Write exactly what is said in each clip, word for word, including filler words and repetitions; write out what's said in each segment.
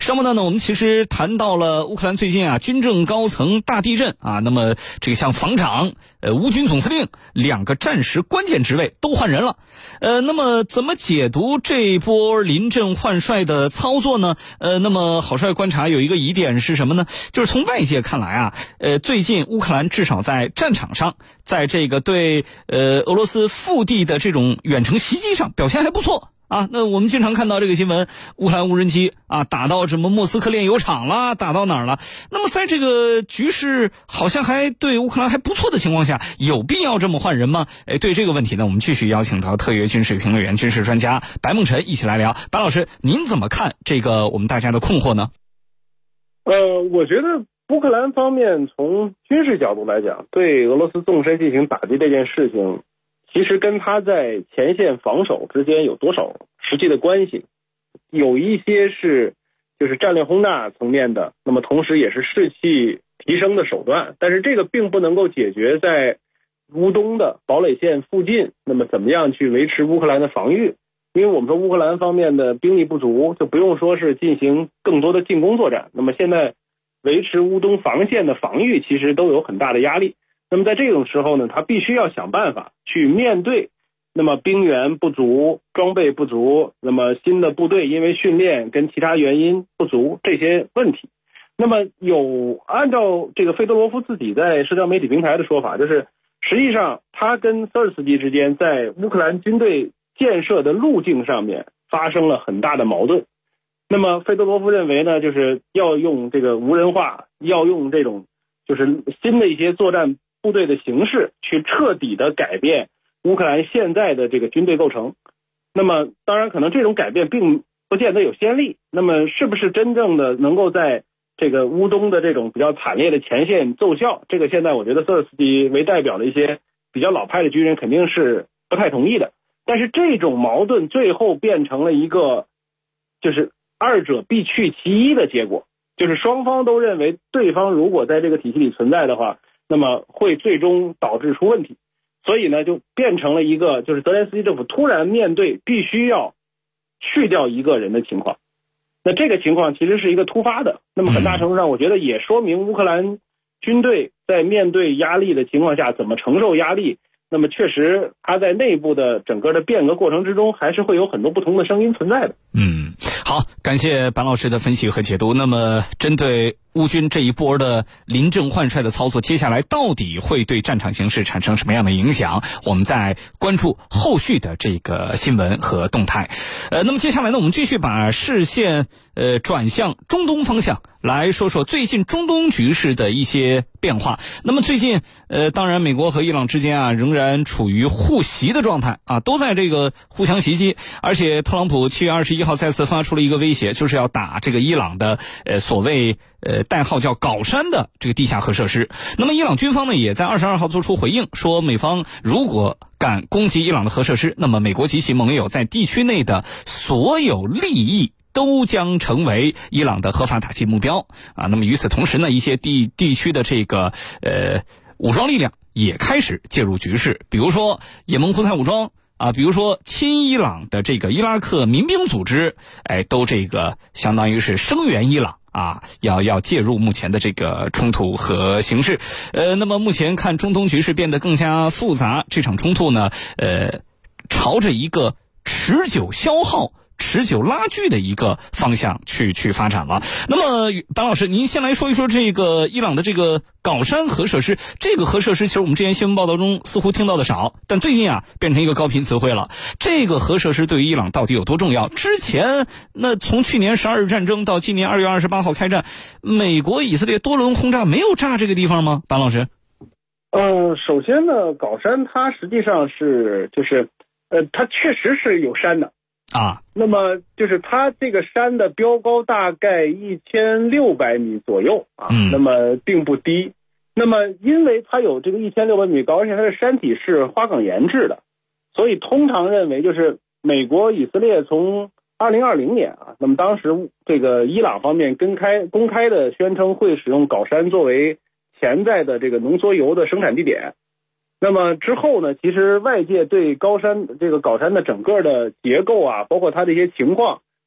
上半段呢，我们其实谈到了乌克兰最近啊军政高层大地震啊，那么这个像防长、呃乌军总司令两个战时关键职位都换人了，呃，那么怎么解读这一波临阵换帅的操作呢？呃，那么郝帅观察有一个疑点是什么呢？就是从外界看来啊，呃，最近乌克兰至少在战场上，在这个对呃俄罗斯腹地的这种远程袭击上表现还不错。啊，那我们经常看到这个新闻，乌克兰无人机啊打到什么莫斯科炼油厂啦，打到哪儿了？那么在这个局势好像还对乌克兰还不错的情况下，有必要这么换人吗？哎，对这个问题呢，我们继续邀请到特约军事评论员、军事专家白梦辰一起来聊。白老师，您怎么看这个我们大家的困惑呢？ 呃，我觉得乌克兰方面从军事角度来讲，对俄罗斯纵深进行打击这件事情，其实跟他在前线防守之间有多少实际的关系，有一些是就是战略轰炸层面的，那么同时也是士气提升的手段，但是这个并不能够解决在乌东的堡垒线附近，那么怎么样去维持乌克兰的防御，因为我们说乌克兰方面的兵力不足，就不用说是进行更多的进攻作战，那么现在维持乌东防线的防御其实都有很大的压力。那么在这种时候呢，他必须要想办法去面对那么兵源不足、装备不足，那么新的部队因为训练跟其他原因不足这些问题。那么有按照这个费德罗夫自己在社交媒体平台的说法，就是实际上他跟瑟尔斯基之间在乌克兰军队建设的路径上面发生了很大的矛盾。那么费德罗夫认为呢，就是要用这个无人化，要用这种就是新的一些作战部队的形式去彻底的改变乌克兰现在的这个军队构成。那么当然可能这种改变并不见得有先例，那么是不是真正的能够在这个乌东的这种比较惨烈的前线奏效，这个现在我觉得瑟尔斯基为代表的一些比较老派的军人肯定是不太同意的。但是这种矛盾最后变成了一个就是二者必去其一的结果，就是双方都认为对方如果在这个体系里存在的话，那么会最终导致出问题，所以呢，就变成了一个就是泽连斯基政府突然面对必须要去掉一个人的情况。那这个情况其实是一个突发的，那么很大程度上我觉得也说明乌克兰军队在面对压力的情况下怎么承受压力。那么确实他在内部的整个的变革过程之中还是会有很多不同的声音存在的。 嗯，好，感谢白老师的分析和解读。那么针对乌军这一波的临阵换帅的操作，接下来到底会对战场形势产生什么样的影响？我们在关注后续的这个新闻和动态。呃，那么接下来呢，我们继续把视线呃转向中东方向，来说说最近中东局势的一些变化。那么最近呃，当然美国和伊朗之间啊仍然处于互袭的状态啊，都在这个互相袭击，而且特朗普七月二十一号再次发出了一个威胁，就是要打这个伊朗的呃所谓呃，代号叫镐山的这个地下核设施。那么伊朗军方呢，也在二十二号做出回应，说美方如果敢攻击伊朗的核设施，那么美国及其盟友在地区内的所有利益都将成为伊朗的合法打击目标啊。那么与此同时呢，一些地地区的这个呃武装力量也开始介入局势，比如说也门胡塞武装啊，比如说亲伊朗的这个伊拉克民兵组织，哎，都这个相当于是声援伊朗。啊，要要介入目前的这个冲突和形势，呃，那么目前看中东局势变得更加复杂，这场冲突呢，呃，朝着一个持久消耗、持久拉锯的一个方向去去发展了。那么，白老师，您先来说一说这个伊朗的这个镐山核设施。这个核设施其实我们之前新闻报道中似乎听到的少，但最近啊变成一个高频词汇了。这个核设施对于伊朗到底有多重要？之前那从去年十二日战争到今年二月二十八号开战，美国以色列多轮轰炸没有炸这个地方吗？白老师？ 呃，首先呢，镐山它实际上是就是呃，它确实是有山的。 啊， 那么就是它这个山的标高大概一千六百米左右啊， 嗯， 那么并不低。那么因为它有这个一千六百米高，而且它的山体是花岗岩制的，所以通常认为就是美国以色列从二零二零年啊，那么当时这个伊朗方面公开公开的宣称会使用镐山作为潜在的这个浓缩铀的生产地点。那么之后呢，其实外界对高山这个镐山的整个的结构啊，包括它的一些情况，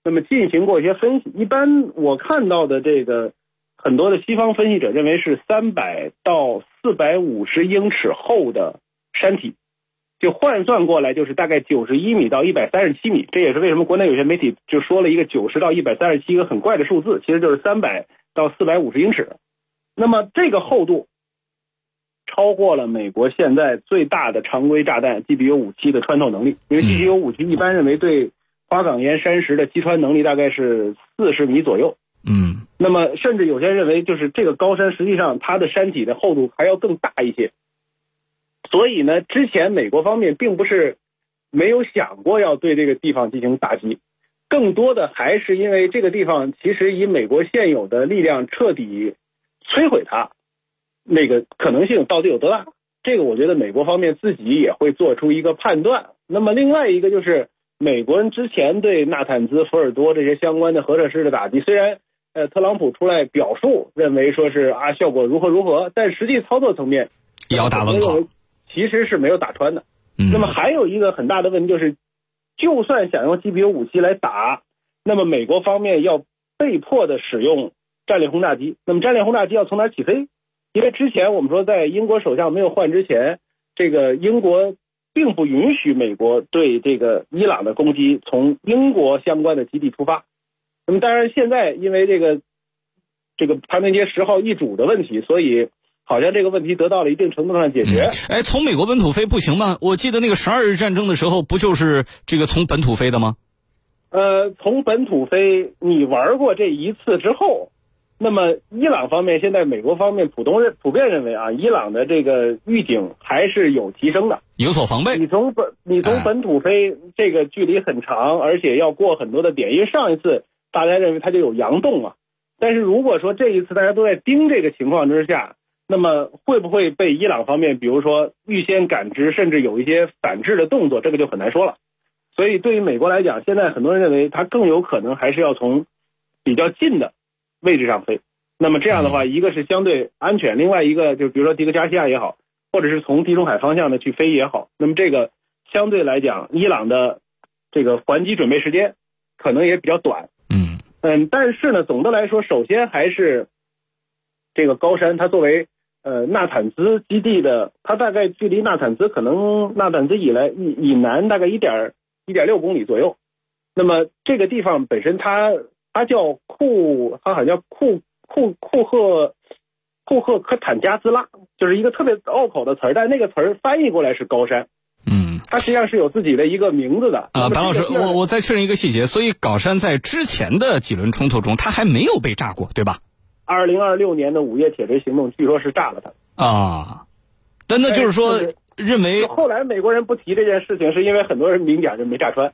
那么进行过一些分析。一般我看到的这个很多的西方分析者认为是三百到四百五十英尺厚的山体，就换算过来就是大概九十一米到一百三十七米。这也是为什么国内有些媒体就说了一个九十到一百三十七，一个很怪的数字，其实就是三百到四百五十英尺。那么这个厚度超过了美国现在最大的常规炸弹 G B U 五七 的穿透能力，因为 G B U 五七 一般认为对花岗岩山石的击穿能力大概是四十米左右。 嗯， 那么甚至有些人认为，就是这个高山实际上它的山体的厚度还要更大一些。所以呢，之前美国方面并不是没有想过要对这个地方进行打击，更多的还是因为这个地方其实以美国现有的力量彻底摧毁它，那个可能性到底有多大？这个我觉得美国方面自己也会做出一个判断。那么另外一个就是美国人之前对纳坦兹、福尔多这些相关的核设施的打击，虽然呃特朗普出来表述认为说是啊效果如何如何，但实际操作层面也要打问号， 其实是没有打穿的。嗯、那么还有一个很大的问题就是，就算想用 G B U 五七来打，那么美国方面要被迫的使用战略轰炸机。那么战略轰炸机要从哪儿起飞？因为之前我们说在英国首相没有换之前，这个英国并不允许美国对这个伊朗的攻击从英国相关的基地出发。那么当然现在因为这个这个唐宁街十号易主的问题，所以好像这个问题得到了一定程度上解决。 嗯、哎，从美国本土飞不行吗？我记得那个十二日战争的时候不就是这个从本土飞的吗？ 呃，从本土飞你玩过这一次之后，那么伊朗方面现在美国方面普通认普遍认为啊，伊朗的这个预警还是有提升的， 有所防备。 你从本你从本土飞、哎、这个距离很长，而且要过很多的点，因为上一次大家认为它就有佯动嘛。但是如果说这一次大家都在盯这个情况之下，那么会不会被伊朗方面比如说预先感知，甚至有一些反制的动作，这个就很难说了。所以对于美国来讲，现在很多人认为它更有可能还是要从比较近的位置上飞。那么这样的话，一个是相对安全，另外一个就比如说迪格加西亚也好，或者是从地中海方向的去飞也好，那么这个相对来讲伊朗的这个还击准备时间可能也比较短。 嗯嗯，但是呢总的来说，首先还是这个高山它作为呃纳坦兹基地的，它大概距离纳坦兹可能纳坦兹以来以以南大概一点一点六公里左右。那么这个地方本身它它叫库，它好像叫库库库赫库赫科坦加兹拉，就是一个特别拗口的词儿，但那个词儿翻译过来是高山。 嗯， 它实际上是有自己的一个名字的。 呃，白老师，我我再确认一个细节，所以高山在之前的几轮冲突中，它还没有被炸过，对吧？ 二零二六年的午夜铁锤行动，据说是炸了它啊。但那就是说，认为后来美国人不提这件事情，是因为很多人明讲就没炸穿。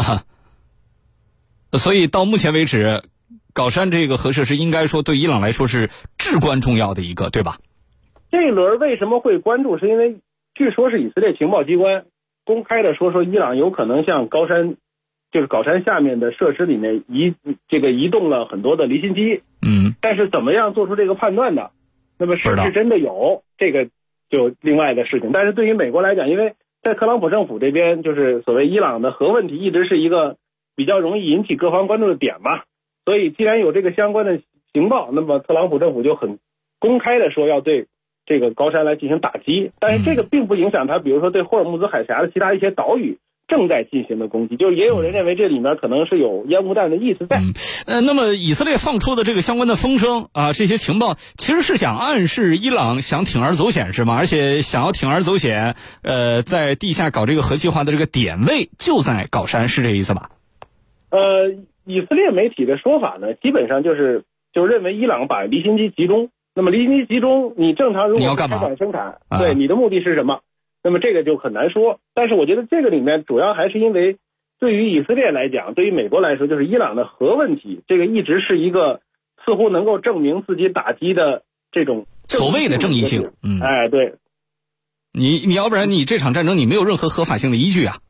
所以到目前为止，高山这个核设施应该说对伊朗来说是至关重要的一个，对吧？ 这一轮为什么会关注？是因为据说是以色列情报机关公开的说，说伊朗有可能向高山，就是高山下面的设施里面移这个移动了很多的离心机。 嗯， 但是怎么样做出这个判断的？那么是不是真的有这个，就另外的事情。但是对于美国来讲，因为在特朗普政府这边，就是所谓伊朗的核问题一直是一个比较容易引起各方关注的点嘛，所以既然有这个相关的情报，那么特朗普政府就很公开的说要对这个高山来进行打击。但是这个并不影响他，比如说对霍尔木兹海峡的其他一些岛屿正在进行的攻击，就是也有人认为这里面可能是有烟雾弹的意思在。 嗯，呃，那么以色列放出的这个相关的风声啊，这些情报其实是想暗示伊朗想铤而走险，是吗？而且想要铤而走险，呃，在地下搞这个核计划的这个点位就在高山，是这意思吧？ 呃，以色列媒体的说法呢，基本上就是就认为伊朗把离心机集中。那么离心机集中，你正常如果开展生产，对、啊、你的目的是什么？那么这个就很难说。但是我觉得这个里面主要还是因为对于以色列来讲，对于美国来说，就是伊朗的核问题，这个一直是一个似乎能够证明自己打击的这种所谓的正义性。嗯， 哎，对， 你你要不然你这场战争你没有任何合法性的依据啊。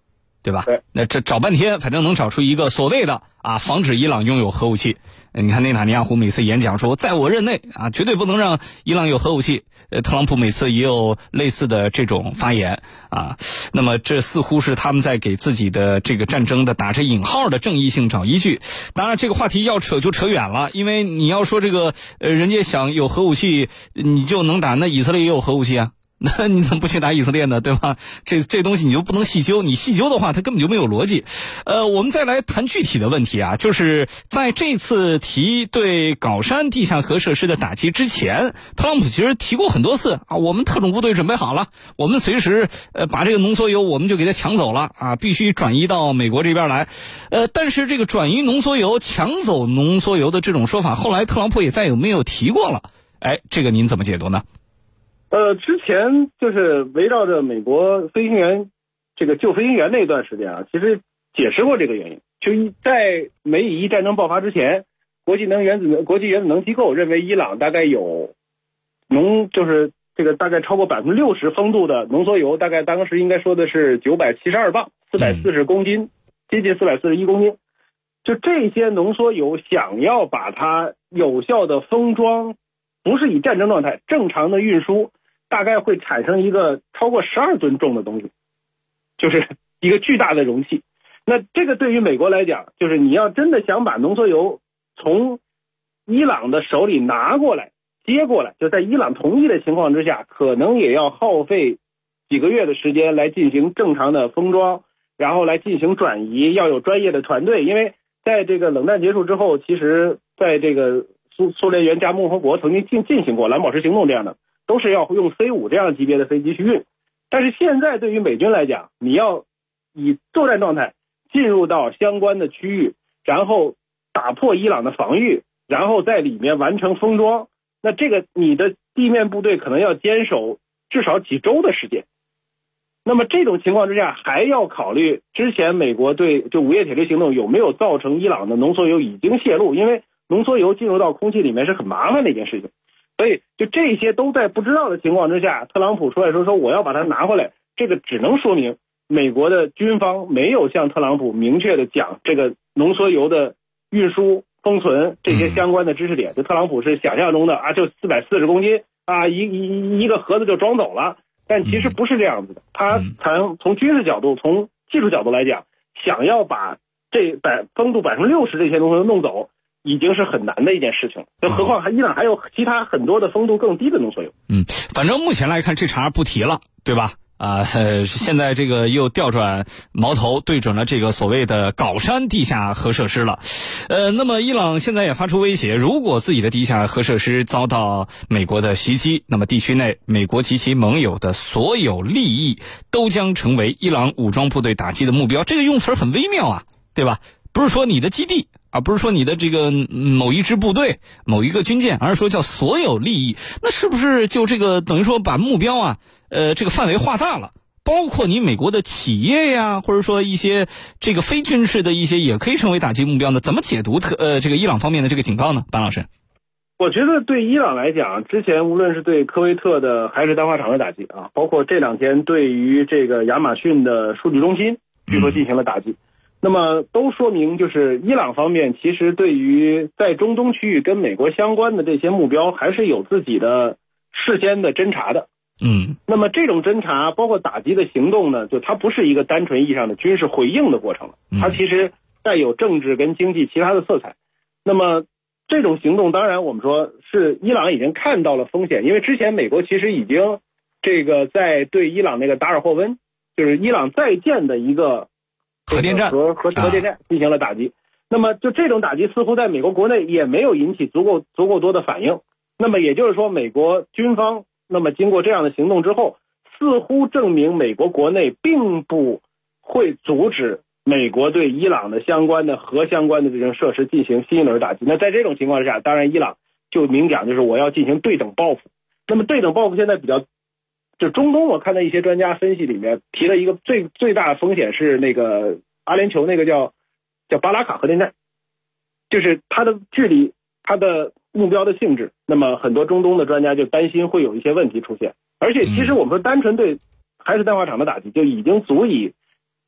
对吧？对，那这找半天，反正能找出一个所谓的啊，防止伊朗拥有核武器。你看内塔尼亚胡每次演讲说，在我任内啊，绝对不能让伊朗有核武器。呃，特朗普每次也有类似的这种发言啊。那么这似乎是他们在给自己的这个战争的打着引号的正义性找依据。当然，这个话题要扯就扯远了，因为你要说这个呃，人家想有核武器，你就能打，那以色列也有核武器啊。那你怎么不去打以色列呢？对吧？这这东西你就不能细究，你细究的话，它根本就没有逻辑。呃，我们再来谈具体的问题啊，就是在这次提对皋山地下核设施的打击之前，特朗普其实提过很多次啊，我们特种部队准备好了，我们随时呃把这个浓缩铀我们就给它抢走了啊，必须转移到美国这边来。呃，但是这个转移浓缩铀、抢走浓缩铀的这种说法，后来特朗普也再也没有提过了。哎，这个您怎么解读呢？ 呃，之前就是围绕着美国飞行员这个救飞行员那段时间啊，其实解释过这个原因。就在美以伊战争爆发之前，国际能原子国际原子能机构认为伊朗大概有浓就是这个大概超过百分之六十丰度的浓缩铀，大概当时应该说的是九百七十二磅，四百四十公斤，接近四百四十一公斤。就这些浓缩铀想要把它有效的封装，不是以战争状态正常的运输，大概会产生一个超过十二吨重的东西，就是一个巨大的容器。那这个对于美国来讲，就是你要真的想把浓缩铀从伊朗的手里拿过来接过来，就在伊朗同意的情况之下，可能也要耗费几个月的时间来进行正常的封装，然后来进行转移，要有专业的团队。因为在这个冷战结束之后，其实在这个苏苏联原加盟共和国曾经进进行过蓝宝石行动这样的，都是要用 C 五 这样级别的飞机去运。但是现在对于美军来讲，你要以作战状态进入到相关的区域，然后打破伊朗的防御，然后在里面完成封装，那这个你的地面部队可能要坚守至少几周的时间。那么这种情况之下，还要考虑之前美国对就午夜铁律行动有没有造成伊朗的浓缩铀已经泄露，因为浓缩铀进入到空气里面是很麻烦的一件事情。所以就这些都在不知道的情况之下，特朗普出来说说我要把它拿回来，这个只能说明美国的军方没有向特朗普明确的讲这个浓缩铀的运输、封存这些相关的知识点。就特朗普是想象中的啊，就四百四十公斤啊，一一一个盒子就装走了，但其实不是这样子的。他从从军事角度、从技术角度来讲，想要把这百丰度百分之六十这些东西弄走，已经是很难的一件事情，更何况还伊朗还有其他很多的丰度更低的浓缩铀。 嗯，反正目前来看这茬不提了，对吧？啊、呃，现在这个又调转矛头，对准了这个所谓的皋山地下核设施了。呃，那么伊朗现在也发出威胁，如果自己的地下核设施遭到美国的袭击，那么地区内美国及其盟友的所有利益都将成为伊朗武装部队打击的目标。这个用词很微妙啊，对吧？不是说你的基地，而不是说你的这个某一支部队、某一个军舰，而是说叫所有利益。那是不是就这个等于说把目标啊，呃，这个范围画大了？包括你美国的企业呀，或者说一些这个非军事的一些也可以成为打击目标呢？怎么解读特呃这个伊朗方面的这个警告呢？班老师， 我觉得对伊朗来讲，之前无论是对科威特的还是氮化厂的打击啊，包括这两天对于这个亚马逊的数据中心，据说进行了打击。嗯那么都说明，就是伊朗方面其实对于在中东区域跟美国相关的这些目标，还是有自己的事先的侦查的。 嗯， 那么这种侦查包括打击的行动呢，就它不是一个单纯意义上的军事回应的过程，它其实带有政治跟经济其他的色彩。那么这种行动，当然我们说是伊朗已经看到了风险，因为之前美国其实已经这个在对伊朗那个达尔霍温，就是伊朗在建的一个核电站和核核电站进行了打击。那么就这种打击似乎在美国国内也没有引起足够足够多的反应。那么也就是说，美国军方那么经过这样的行动之后，似乎证明美国国内并不会阻止美国对伊朗的相关的核相关的这种设施进行新一轮打击。那在这种情况之下，当然伊朗就明讲就是我要进行对等报复。那么对等报复现在比较就中东，我看到一些专家分析里面提了一个最最大的风险是那个阿联酋那个叫叫巴拉卡核电站，就是它的距离、它的目标的性质，那么很多中东的专家就担心会有一些问题出现。而且其实我们说单纯对还是氮化厂的打击就已经足以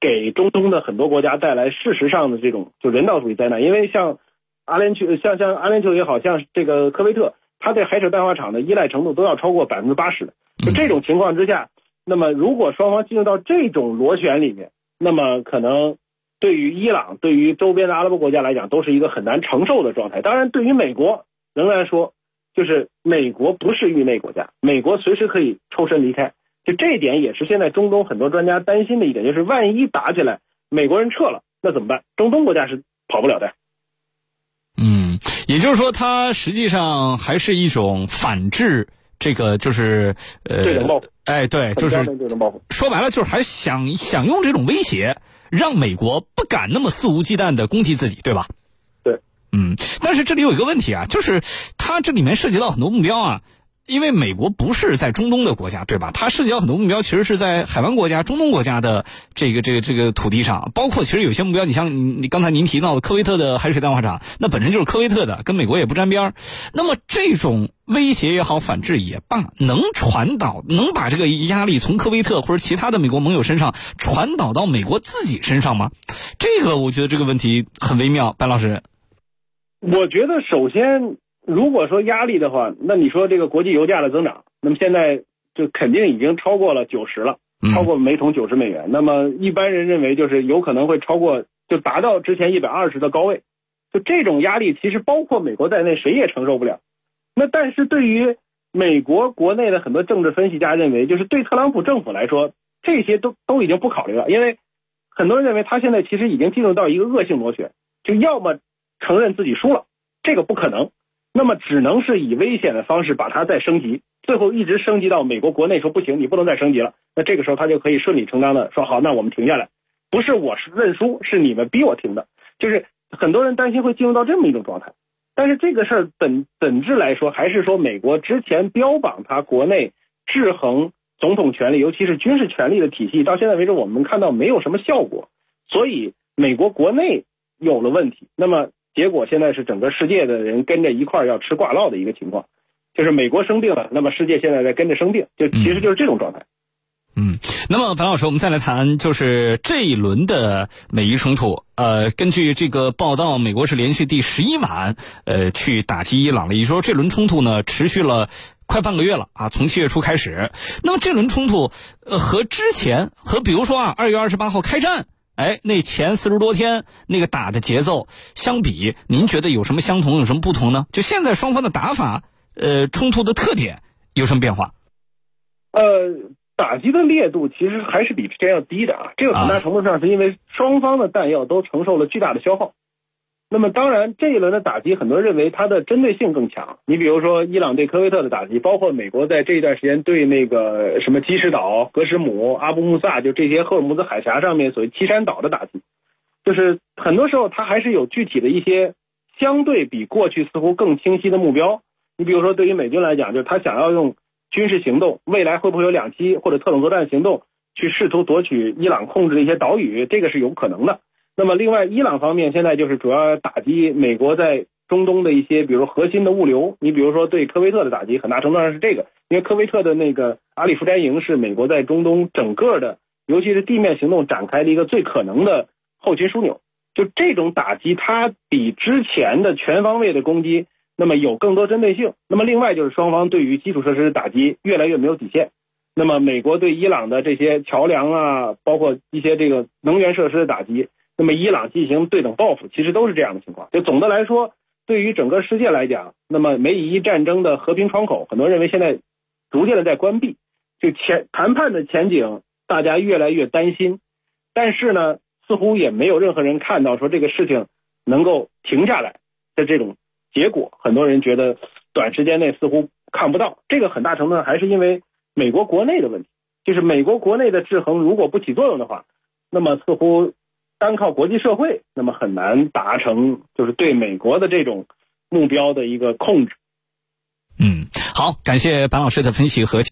给中东的很多国家带来事实上的这种就人道主义灾难。因为像阿联酋，像像阿联酋也好像这个科威特，它对海水淡化厂的依赖程度都要超过百分之八十的。就这种情况之下，那么如果双方进入到这种螺旋里面，那么可能对于伊朗、对于周边的阿拉伯国家来讲，都是一个很难承受的状态。当然，对于美国仍然说，就是美国不是域内国家，美国随时可以抽身离开。就这一点也是现在中东很多专家担心的一点，就是万一打起来，美国人撤了，那怎么办？中东国家是跑不了的。 嗯，也就是说，它实际上还是一种反制，这个就是呃， 对等报复。 哎，对，就是说白了，就是还想想用这种威胁，让美国不敢那么肆无忌惮的攻击自己，对吧？ 对， 嗯，但是这里有一个问题啊，就是它这里面涉及到很多目标啊。因为美国不是在中东的国家，对吧？它涉及到很多目标，其实是在海湾国家、中东国家的这个、这个、这个土地上，包括其实有些目标，你像你你刚才您提到的科威特的海水淡化厂，那本身就是科威特的，跟美国也不沾边儿。那么这种威胁也好，反制也罢，能传导，能把这个压力从科威特或者其他的美国盟友身上传导到美国自己身上吗？这个我觉得这个问题很微妙，白老师。 我觉得首先，如果说压力的话，那你说这个国际油价的增长，那么现在就肯定已经超过了九十了，超过每桶九十美元。那么一般人认为就是有可能会超过，就达到之前一百二十的高位。就这种压力，其实包括美国在内，谁也承受不了。那但是对于美国国内的很多政治分析家认为，就是对特朗普政府来说，这些都都已经不考虑了，因为很多人认为他现在其实已经进入到一个恶性螺旋，就要么承认自己输了，这个不可能。那么只能是以危险的方式把它再升级，最后一直升级到美国国内说不行，你不能再升级了。那这个时候他就可以顺理成章的说好，那我们停下来，不是我是认输，是你们逼我停的。就是很多人担心会进入到这么一种状态，但是这个事儿本本质来说，还是说美国之前标榜它国内制衡总统权力，尤其是军事权力的体系，到现在为止我们看到没有什么效果，所以美国国内有了问题。那么结果现在是整个世界的人跟着一块儿要吃挂烙的一个情况，就是美国生病了，那么世界现在在跟着生病，就其实就是这种状态。 嗯，那么白老师，我们再来谈就是这一轮的美伊冲突。呃，根据这个报道，美国是连续第十一晚呃去打击伊朗了，也就是说这轮冲突呢持续了快半个月了啊，从七月初开始。那么这轮冲突呃和之前和比如说啊二月二十八号开战。哎，那前四十多天那个打的节奏相比，您觉得有什么相同，有什么不同呢？就现在双方的打法，呃，冲突的特点有什么变化？ 呃，打击的烈度其实还是比之前要低的啊，这个很大程度上是因为双方的弹药都承受了巨大的消耗。那么当然这一轮的打击，很多人认为它的针对性更强。你比如说伊朗对科威特的打击，包括美国在这一段时间对那个什么基什岛、格什姆、阿布穆萨，就这些赫尔木兹海峡上面所谓七山岛的打击，就是很多时候它还是有具体的一些相对比过去似乎更清晰的目标。你比如说对于美军来讲，就是他想要用军事行动，未来会不会有两栖或者特种作战行动去试图夺取伊朗控制的一些岛屿，这个是有可能的。那么另外伊朗方面现在就是主要打击美国在中东的一些比如核心的物流，你比如说对科威特的打击很大程度上是这个，因为科威特的那个阿里夫詹营是美国在中东整个的尤其是地面行动展开的一个最可能的后勤枢纽。就这种打击它比之前的全方位的攻击那么有更多针对性。那么另外就是双方对于基础设施的打击越来越没有底线。那么美国对伊朗的这些桥梁啊，包括一些这个能源设施的打击，那么伊朗进行对等报复，其实都是这样的情况。就总的来说，对于整个世界来讲，那么美以伊战争的和平窗口，很多人认为现在逐渐的在关闭，就前谈判的前景大家越来越担心，但是呢似乎也没有任何人看到说这个事情能够停下来的这种结果，很多人觉得短时间内似乎看不到。这个很大程度上还是因为美国国内的问题，就是美国国内的制衡如果不起作用的话，那么似乎单靠国际社会那么很难达成就是对美国的这种目标的一个控制。 嗯，好，感谢白老师的分析和